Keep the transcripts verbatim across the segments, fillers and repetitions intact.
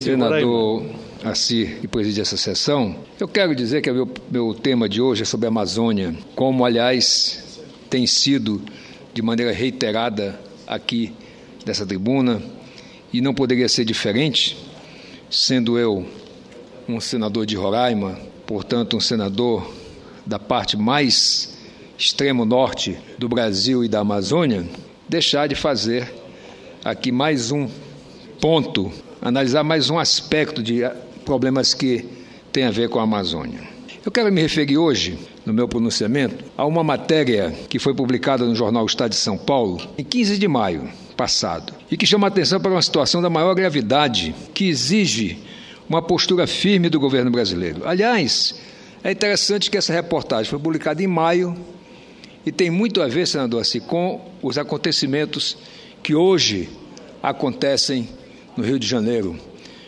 Senador Assir, que preside essa sessão, eu quero dizer que o meu, meu tema de hoje é sobre a Amazônia, como, aliás, tem sido de maneira reiterada aqui dessa tribuna, e não poderia ser diferente, sendo eu um senador de Roraima, portanto, um senador da parte mais extremo norte do Brasil e da Amazônia, deixar de fazer aqui mais um ponto, analisar mais um aspecto de problemas que tem a ver com a Amazônia. Eu quero me referir hoje, no meu pronunciamento, a uma matéria que foi publicada no jornal Estado de São Paulo, em quinze de maio passado, e que chama a atenção para uma situação da maior gravidade, que exige uma postura firme do governo brasileiro. Aliás, é interessante que essa reportagem foi publicada em maio e tem muito a ver, senador Assir, com os acontecimentos que hoje acontecem no Rio de Janeiro,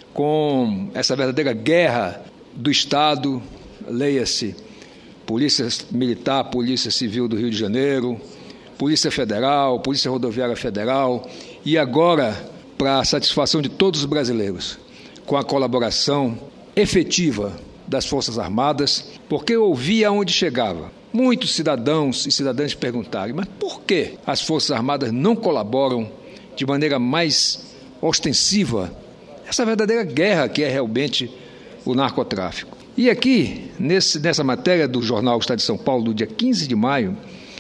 com essa verdadeira guerra do Estado, leia-se Polícia Militar, Polícia Civil do Rio de Janeiro, Polícia Federal, Polícia Rodoviária Federal, e agora, para a satisfação de todos os brasileiros, com a colaboração efetiva das Forças Armadas, porque eu ouvi aonde chegava. Muitos cidadãos e cidadãs perguntaram, mas por que as Forças Armadas não colaboram de maneira mais ostensiva essa verdadeira guerra que é realmente o narcotráfico? E aqui, nesse, nessa matéria do jornal Estado de São Paulo, do dia quinze de maio,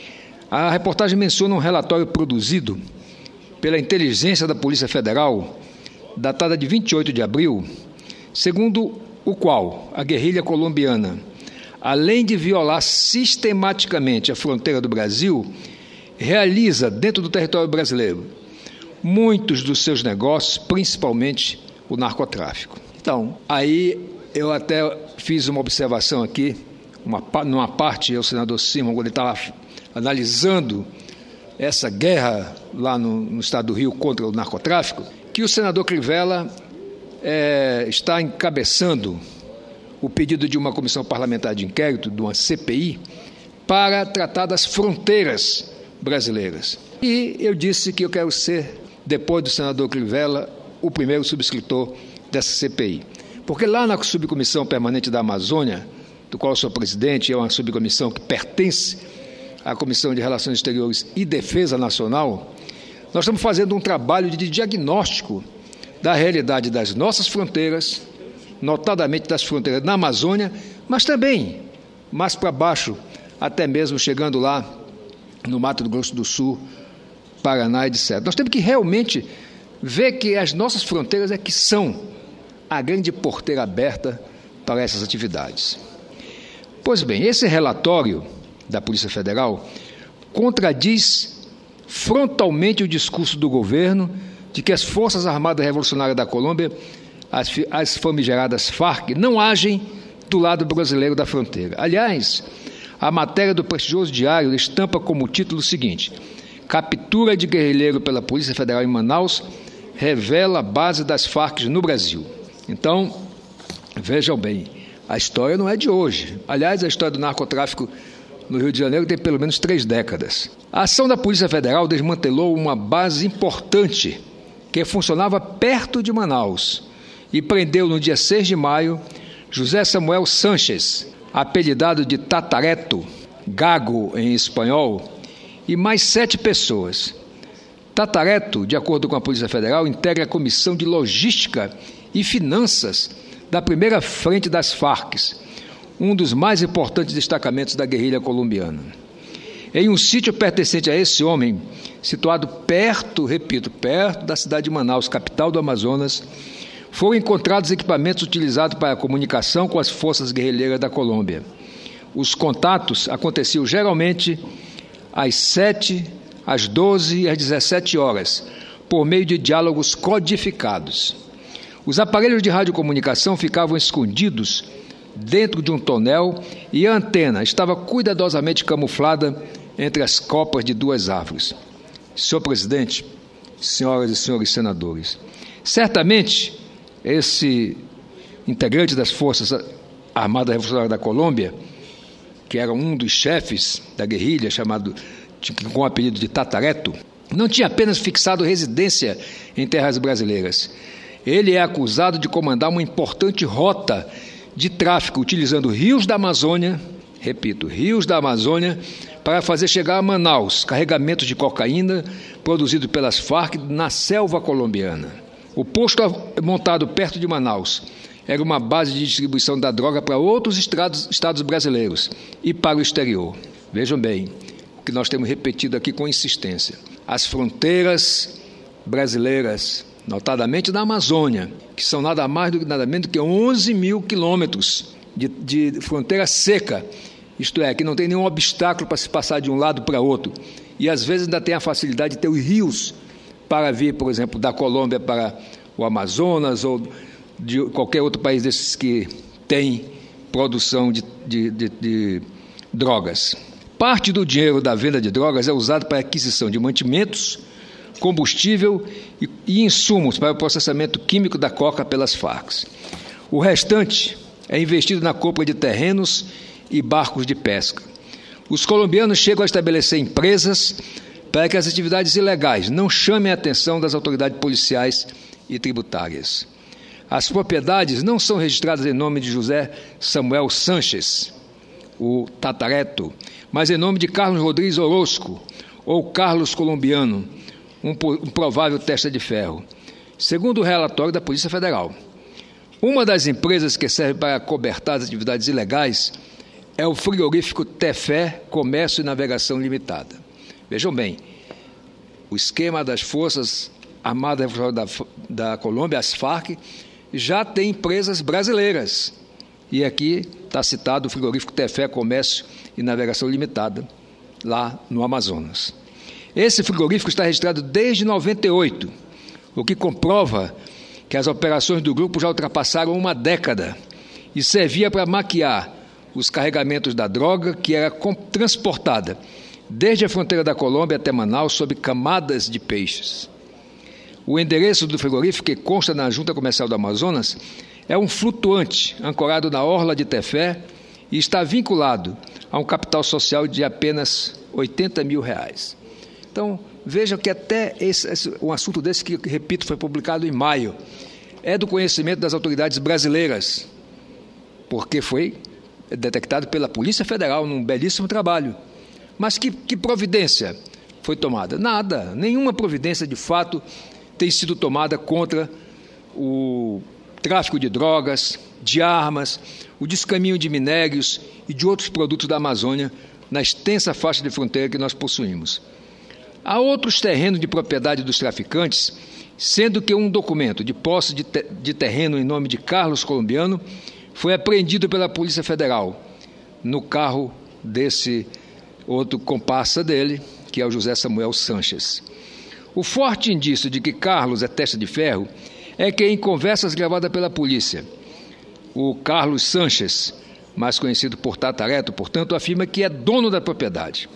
a reportagem menciona um relatório produzido pela Inteligência da Polícia Federal, datada de vinte e oito de abril, segundo o qual a guerrilha colombiana, além de violar sistematicamente a fronteira do Brasil, realiza dentro do território brasileiro muitos dos seus negócios, principalmente o narcotráfico. Então, aí eu até fiz uma observação aqui, uma, numa parte, o senador Simon, quando ele estava analisando essa guerra lá no, no estado do Rio contra o narcotráfico, que o senador Crivella é, está encabeçando o pedido de uma comissão parlamentar de inquérito, de uma C P I, para tratar das fronteiras brasileiras. E eu disse que eu quero ser, depois do senador Crivella, o primeiro subscritor dessa C P I. Porque lá na subcomissão permanente da Amazônia, do qual eu sou presidente, é uma subcomissão que pertence à Comissão de Relações Exteriores e Defesa Nacional, nós estamos fazendo um trabalho de diagnóstico da realidade das nossas fronteiras, notadamente das fronteiras na Amazônia, mas também mais para baixo, até mesmo chegando lá no Mato Grosso do Sul, Paraná, etcétera. Nós temos que realmente ver que as nossas fronteiras é que são a grande porteira aberta para essas atividades. Pois bem, esse relatório da Polícia Federal contradiz frontalmente o discurso do governo de que as Forças Armadas Revolucionárias da Colômbia, as, as famigeradas Farc, não agem do lado brasileiro da fronteira. Aliás, a matéria do prestigioso diário estampa como título o seguinte: captura de guerrilheiro pela Polícia Federal em Manaus revela a base das Farc no Brasil. Então, vejam bem, a história não é de hoje. Aliás, a história do narcotráfico no Rio de Janeiro tem pelo menos três décadas. A ação da Polícia Federal desmantelou uma base importante que funcionava perto de Manaus e prendeu no dia seis de maio José Samuel Sánchez, apelidado de Tatareto, Gago em espanhol, e mais sete pessoas. Tatareto, de acordo com a Polícia Federal, integra a Comissão de Logística e Finanças da primeira frente das Farc, um dos mais importantes destacamentos da guerrilha colombiana. Em um sítio pertencente a esse homem, situado perto, repito, perto da cidade de Manaus, capital do Amazonas, foram encontrados equipamentos utilizados para a comunicação com as forças guerrilheiras da Colômbia. Os contatos aconteciam geralmente às sete, às doze e às dezessete horas, por meio de diálogos codificados. Os aparelhos de radiocomunicação ficavam escondidos dentro de um tonel e a antena estava cuidadosamente camuflada entre as copas de duas árvores. Senhor presidente, senhoras e senhores senadores, certamente esse integrante das Forças Armadas Revolucionárias da Colômbia, que era um dos chefes da guerrilha, chamado com o apelido de Tatareto, não tinha apenas fixado residência em terras brasileiras. Ele é acusado de comandar uma importante rota de tráfico, utilizando rios da Amazônia, repito, rios da Amazônia, para fazer chegar a Manaus carregamentos de cocaína produzidos pelas Farc na selva colombiana. O posto montado perto de Manaus era uma base de distribuição da droga para outros estados, estados brasileiros e para o exterior. Vejam bem, o que nós temos repetido aqui com insistência. As fronteiras brasileiras, notadamente na Amazônia, que são nada mais do que nada menos do que onze mil quilômetros de, de fronteira seca, isto é, que não tem nenhum obstáculo para se passar de um lado para outro. E às vezes ainda tem a facilidade de ter os rios para vir, por exemplo, da Colômbia para o Amazonas ou de qualquer outro país desses que tem produção de, de, de, de drogas. Parte do dinheiro da venda de drogas é usado para a aquisição de mantimentos, combustível e, e insumos para o processamento químico da coca pelas Farc. O restante é investido na compra de terrenos e barcos de pesca. Os colombianos chegam a estabelecer empresas para que as atividades ilegais não chamem a atenção das autoridades policiais e tributárias. As propriedades não são registradas em nome de José Samuel Sanches, o Tatareto, mas em nome de Carlos Rodrigues Orozco, ou Carlos Colombiano, um, um provável testa de ferro. Segundo o relatório da Polícia Federal, uma das empresas que serve para cobertar as atividades ilegais é o frigorífico Tefé Comércio e Navegação Limitada. Vejam bem, o esquema das Forças Armadas da, da Colômbia, as Farc, já tem empresas brasileiras. E aqui está citado o frigorífico Tefé Comércio e Navegação Limitada, lá no Amazonas. Esse frigorífico está registrado desde noventa e oito, o que comprova que as operações do grupo já ultrapassaram uma década e servia para maquiar os carregamentos da droga que era transportada desde a fronteira da Colômbia até Manaus sob camadas de peixes. O endereço do frigorífico, que consta na Junta Comercial do Amazonas, é um flutuante ancorado na orla de Tefé e está vinculado a um capital social de apenas oitenta mil reais. Então, vejam que até esse, esse, um assunto desse, que, repito, foi publicado em maio, é do conhecimento das autoridades brasileiras, porque foi detectado pela Polícia Federal num belíssimo trabalho. Mas que, que providência foi tomada? Nada, nenhuma providência de fato tem sido tomada contra o tráfico de drogas, de armas, o descaminho de minérios e de outros produtos da Amazônia na extensa faixa de fronteira que nós possuímos. Há outros terrenos de propriedade dos traficantes, sendo que um documento de posse de, te- de terreno em nome de Carlos Colombiano foi apreendido pela Polícia Federal no carro desse outro comparsa dele, que é o José Samuel Sanches. O forte indício de que Carlos é testa de ferro é que, em conversas gravadas pela polícia, o Carlos Sanches, mais conhecido por Tatareto, portanto, afirma que é dono da propriedade.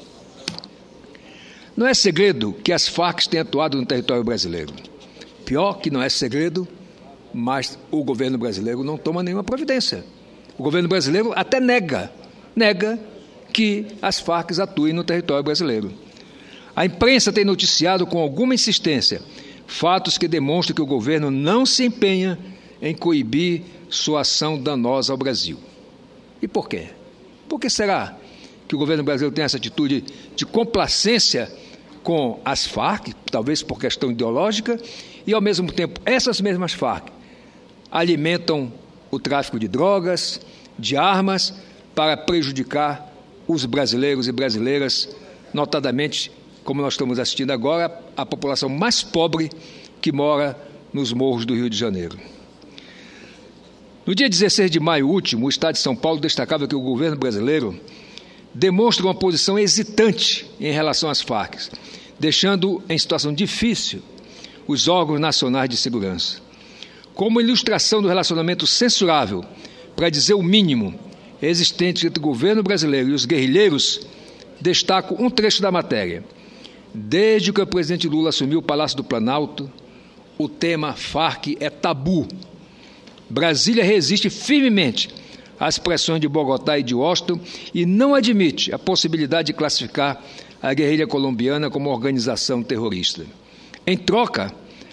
Não é segredo que as Farc têm atuado no território brasileiro. Pior que não é segredo, mas o governo brasileiro não toma nenhuma providência. O governo brasileiro até nega, nega que as Farc atuem no território brasileiro. A imprensa tem noticiado com alguma insistência fatos que demonstram que o governo não se empenha em coibir sua ação danosa ao Brasil. E por quê? Por que será que o governo brasileiro tem essa atitude de complacência com as Farc, talvez por questão ideológica, e ao mesmo tempo essas mesmas Farc alimentam o tráfico de drogas, de armas, para prejudicar os brasileiros e brasileiras, notadamente, como nós estamos assistindo agora, a população mais pobre que mora nos morros do Rio de Janeiro. No dia dezesseis de maio último, o Estado de São Paulo destacava que o governo brasileiro demonstra uma posição hesitante em relação às Farc, deixando em situação difícil os órgãos nacionais de segurança. Como ilustração do relacionamento censurável, para dizer o mínimo, existente entre o governo brasileiro e os guerrilheiros, destaco um trecho da matéria. Desde que o presidente Lula assumiu o Palácio do Planalto, o tema Farc é tabu. Brasília resiste firmemente às pressões de Bogotá e de Washington e não admite a possibilidade de classificar a guerrilha colombiana como organização terrorista. Em troca,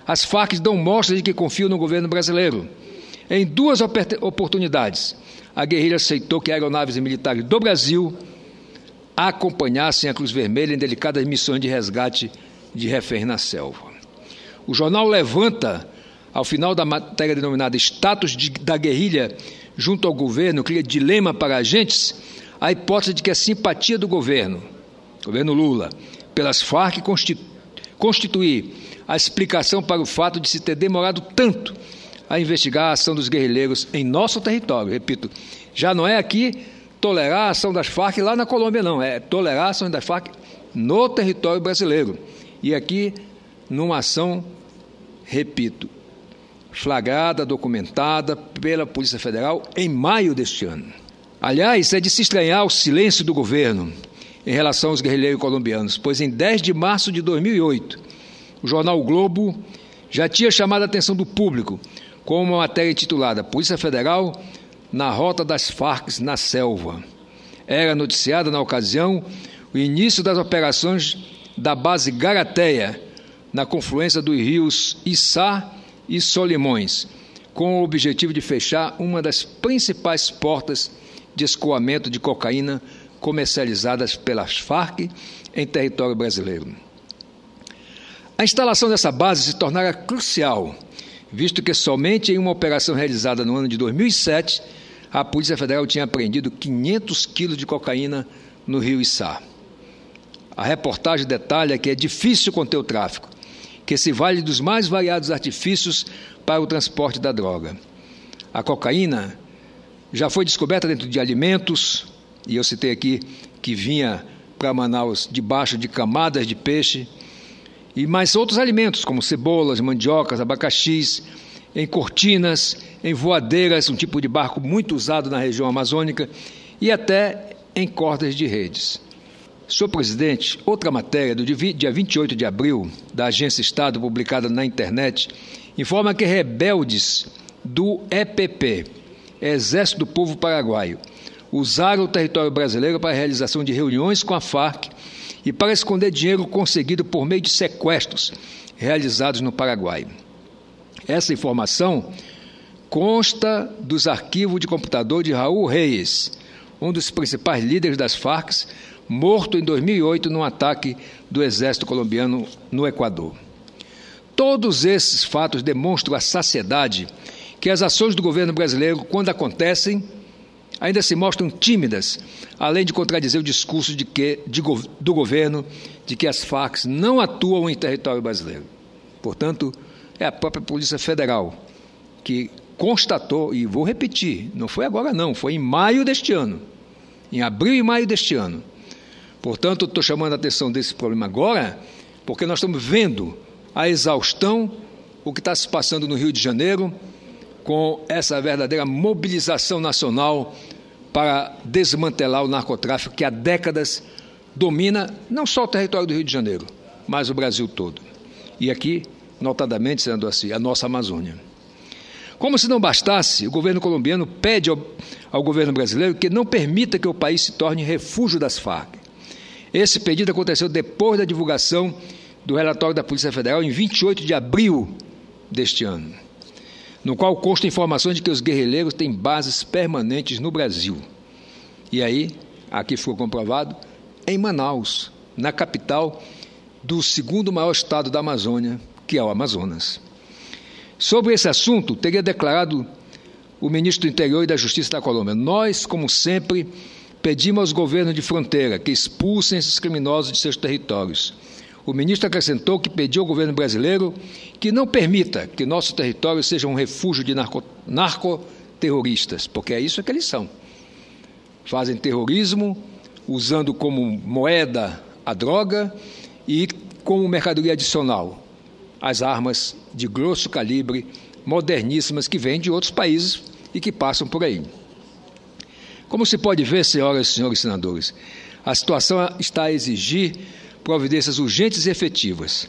as Farc dão mostras de que confiam no governo brasileiro. Em duas oportunidades, a guerrilha aceitou que aeronaves militares do Brasil acompanhassem a Cruz Vermelha em delicadas missões de resgate de reféns na selva. O jornal levanta, ao final da matéria denominada Status de, da Guerrilha junto ao governo, cria dilema para agentes, a hipótese de que a simpatia do governo, governo Lula, pelas Farc constitu, constituir a explicação para o fato de se ter demorado tanto a investigar a ação dos guerrilheiros em nosso território. Repito, já não é aqui tolerar a ação das Farc lá na Colômbia, não, é tolerar a ação das Farc no território brasileiro. E aqui, numa ação, repito, flagrada, documentada pela Polícia Federal em maio deste ano. Aliás, é de se estranhar o silêncio do governo em relação aos guerrilheiros colombianos, pois em dez de março de dois mil e oito, o jornal o Globo já tinha chamado a atenção do público com uma matéria intitulada Polícia Federal na rota das Farc na selva. Era noticiada na ocasião o início das operações da base Garateia, na confluência dos rios Içá e Solimões, com o objetivo de fechar uma das principais portas de escoamento de cocaína comercializadas pelas Farc em território brasileiro. A instalação dessa base se tornara crucial, visto que somente em uma operação realizada no ano de dois mil e sete, a Polícia Federal tinha apreendido quinhentos quilos de cocaína no rio Içá. A reportagem detalha que é difícil conter o tráfico, que se vale dos mais variados artifícios para o transporte da droga. A cocaína já foi descoberta dentro de alimentos, e eu citei aqui que vinha para Manaus debaixo de camadas de peixe, e mais outros alimentos, como cebolas, mandiocas, abacaxis, em cortinas, em voadeiras, um tipo de barco muito usado na região amazônica, e até em cordas de redes. Senhor presidente, outra matéria do dia vinte e oito de abril, da Agência Estado, publicada na internet, informa que rebeldes do E P P, Exército do Povo Paraguaio, usaram o território brasileiro para a realização de reuniões com a Farc e para esconder dinheiro conseguido por meio de sequestros realizados no Paraguai. Essa informação consta dos arquivos de computador de Raul Reyes, um dos principais líderes das Farc, morto em dois mil e oito num ataque do exército colombiano no Equador. Todos esses fatos demonstram a saciedade que as ações do governo brasileiro, quando acontecem, ainda se mostram tímidas, além de contradizer o discurso de que, de, do governo de que as Farc não atuam em território brasileiro. Portanto, é a própria Polícia Federal que constatou, e vou repetir, não foi agora não, foi em maio deste ano, em abril e maio deste ano. Portanto, estou chamando a atenção desse problema agora, porque nós estamos vendo a exaustão, o que está se passando no Rio de Janeiro, com essa verdadeira mobilização nacional para desmantelar o narcotráfico que há décadas domina não só o território do Rio de Janeiro, mas o Brasil todo. E aqui, notadamente, senador Assis, a nossa Amazônia. Como se não bastasse, o governo colombiano pede ao, ao governo brasileiro que não permita que o país se torne refúgio das Farc. Esse pedido aconteceu depois da divulgação do relatório da Polícia Federal em vinte e oito de abril deste ano, no qual constam informações de que os guerrilheiros têm bases permanentes no Brasil. E aí, aqui ficou comprovado, em Manaus, na capital do segundo maior estado da Amazônia, que é o Amazonas. Sobre esse assunto, teria declarado o ministro do Interior e da Justiça da Colômbia: nós, como sempre, pedimos aos governos de fronteira que expulsem esses criminosos de seus territórios. O ministro acrescentou que pediu ao governo brasileiro que não permita que nosso território seja um refúgio de narco, narcoterroristas, porque é isso que eles são. Fazem terrorismo usando como moeda a droga e como mercadoria adicional as armas de grosso calibre, moderníssimas, que vêm de outros países e que passam por aí. Como se pode ver, senhoras e senhores senadores, a situação está a exigir providências urgentes e efetivas.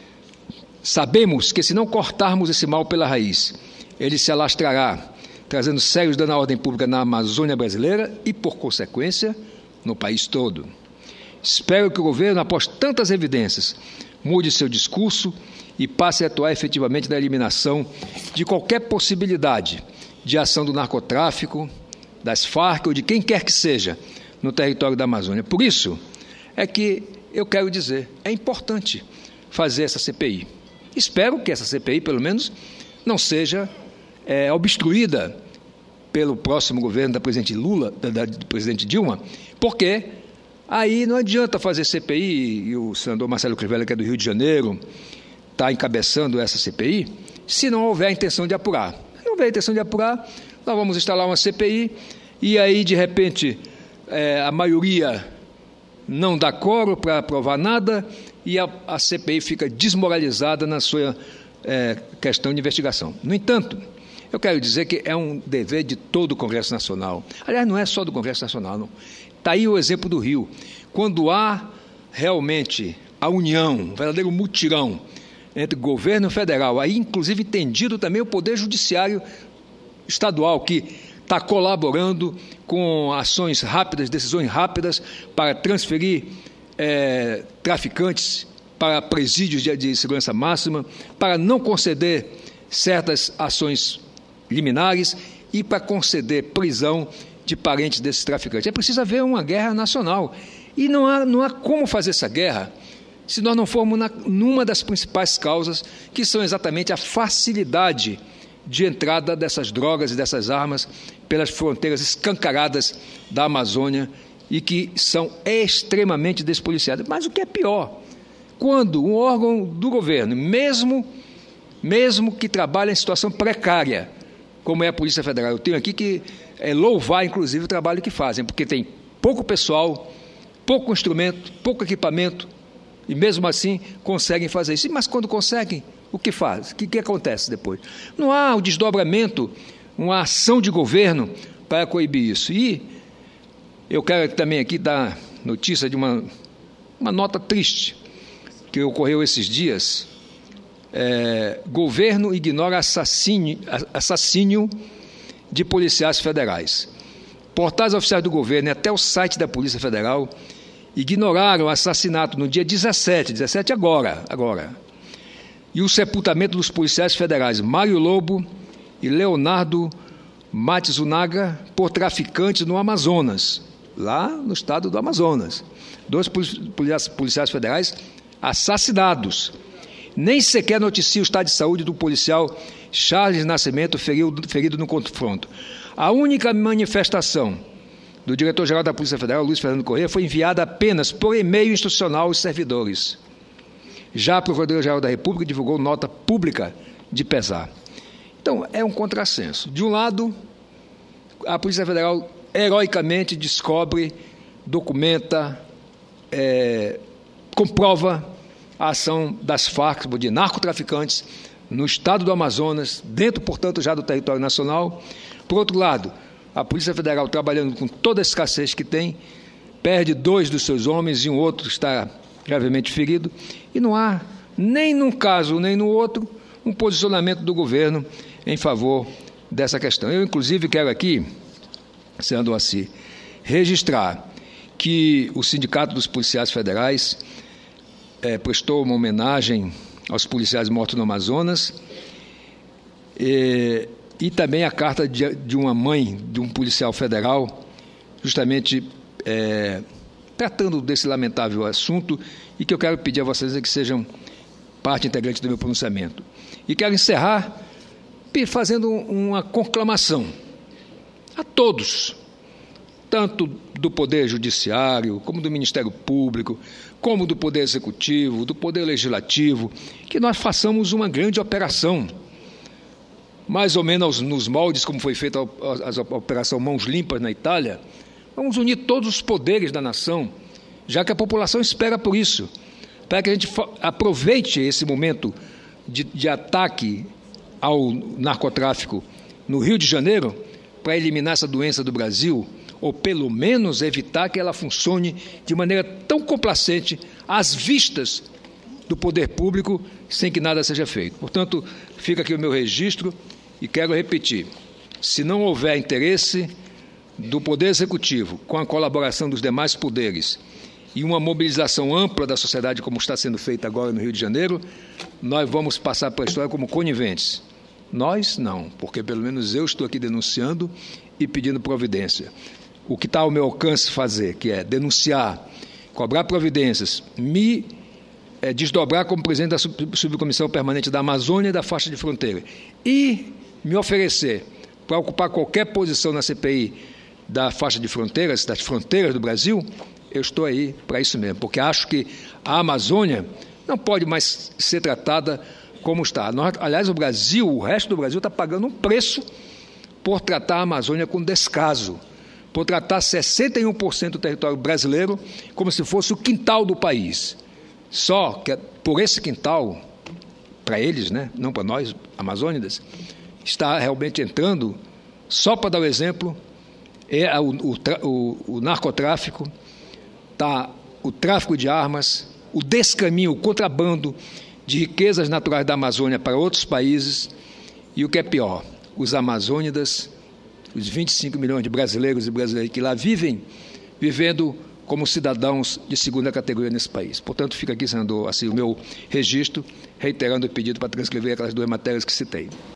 Sabemos que, se não cortarmos esse mal pela raiz, ele se alastrará, trazendo sérios danos à ordem pública na Amazônia brasileira e, por consequência, no país todo. Espero que o governo, após tantas evidências, mude seu discurso e passe a atuar efetivamente na eliminação de qualquer possibilidade de ação do narcotráfico, das Farc ou de quem quer que seja no território da Amazônia. Por isso é que eu quero dizer, é importante fazer essa C P I. Espero que essa C P I, pelo menos, não seja é, obstruída pelo próximo governo da presidente Lula, da, da do presidente Dilma, porque aí não adianta fazer C P I, e o senador Marcelo Crivella, que é do Rio de Janeiro, está encabeçando essa C P I, se não houver a intenção de apurar. Se não houver a intenção de apurar, nós vamos instalar uma C P I, e aí, de repente, é, a maioria não dá coro para aprovar nada, e a, a C P I fica desmoralizada na sua é, questão de investigação. No entanto, eu quero dizer que é um dever de todo o Congresso Nacional. Aliás, não é só do Congresso Nacional, não. Está aí o exemplo do Rio. Quando há realmente a união, um verdadeiro mutirão entre governo federal, aí inclusive entendido também o Poder Judiciário Estadual, que está colaborando com ações rápidas, decisões rápidas para transferir é, traficantes para presídios de, de segurança máxima, para não conceder certas ações liminares e para conceder prisão de parentes desses traficantes. É preciso haver uma guerra nacional. E não há, não há como fazer essa guerra se nós não formos na, numa das principais causas, que são exatamente a facilidade de entrada dessas drogas e dessas armas pelas fronteiras escancaradas da Amazônia e que são extremamente despoliciadas. Mas o que é pior, quando um órgão do governo, mesmo, mesmo que trabalhe em situação precária, como é a Polícia Federal, eu tenho aqui que é, louvar, inclusive, o trabalho que fazem, porque tem pouco pessoal, pouco instrumento, pouco equipamento, e mesmo assim conseguem fazer isso. Mas quando conseguem, o que faz? O que, que acontece depois? Não há o desdobramento, uma ação de governo para coibir isso. E eu quero também aqui dar notícia de uma, uma nota triste que ocorreu esses dias. É, governo ignora assassínio, assassínio de policiais federais. Portais oficiais do governo e até o site da Polícia Federal ignoraram o assassinato no dia dezessete, dezessete agora, agora, e o sepultamento dos policiais federais Mário Lobo e Leonardo Matsunaga por traficantes no Amazonas, lá no estado do Amazonas. Dois policiais federais assassinados. Nem sequer noticia o estado de saúde do policial Charles Nascimento, ferido, ferido no confronto. A única manifestação do diretor-geral da Polícia Federal, Luiz Fernando Corrêa, foi enviada apenas por e-mail institucional aos servidores. Já a Procuradoria-Geral da República divulgou nota pública de pesar. Então, é um contrassenso. De um lado, a Polícia Federal heroicamente descobre, documenta, é, comprova a ação das Farc, de narcotraficantes, no estado do Amazonas, dentro, portanto, já do território nacional. Por outro lado, a Polícia Federal, trabalhando com toda a escassez que tem, perde dois dos seus homens e um outro está gravemente ferido, e não há, nem num caso nem no outro, um posicionamento do governo em favor dessa questão. Eu, inclusive, quero aqui, senador Assi, registrar que o Sindicato dos Policiais Federais é, prestou uma homenagem aos policiais mortos no Amazonas, e, e também a carta de, de uma mãe de um policial federal, justamente é, tratando desse lamentável assunto, e que eu quero pedir a vocês que sejam parte integrante do meu pronunciamento. E quero encerrar fazendo uma conclamação a todos, tanto do Poder Judiciário, como do Ministério Público, como do Poder Executivo, do Poder Legislativo, que nós façamos uma grande operação, mais ou menos nos moldes como foi feita a, a, a Operação Mãos Limpas na Itália. Vamos unir todos os poderes da nação, já que a população espera por isso, para que a gente aproveite esse momento de, de ataque ao narcotráfico no Rio de Janeiro, para eliminar essa doença do Brasil, ou pelo menos evitar que ela funcione de maneira tão complacente às vistas do poder público, sem que nada seja feito. Portanto, fica aqui o meu registro e quero repetir, se não houver interesse do Poder Executivo, com a colaboração dos demais poderes, e uma mobilização ampla da sociedade, como está sendo feita agora no Rio de Janeiro, nós vamos passar para a história como coniventes. Nós não, porque pelo menos eu estou aqui denunciando e pedindo providência. O que está ao meu alcance fazer, que é denunciar, cobrar providências, me é, desdobrar como presidente da Subcomissão Permanente da Amazônia e da Faixa de Fronteira e me oferecer para ocupar qualquer posição na C P I da faixa de fronteiras, das fronteiras do Brasil, eu estou aí para isso mesmo, porque acho que a Amazônia não pode mais ser tratada como está. Nós, aliás, o Brasil, o resto do Brasil está pagando um preço por tratar a Amazônia com descaso, por tratar sessenta e um por cento do território brasileiro como se fosse o quintal do país. Só que por esse quintal, para eles, né, não para nós, amazônidas, está realmente entrando, só para dar o exemplo, é o, o, o, o narcotráfico, tá, o tráfico de armas, o descaminho, o contrabando de riquezas naturais da Amazônia para outros países e o que é pior, os amazônidas, os vinte e cinco milhões de brasileiros e brasileiras que lá vivem, vivendo como cidadãos de segunda categoria nesse país. Portanto, fica aqui, senador, assim, o meu registro, reiterando o pedido para transcrever aquelas duas matérias que citei.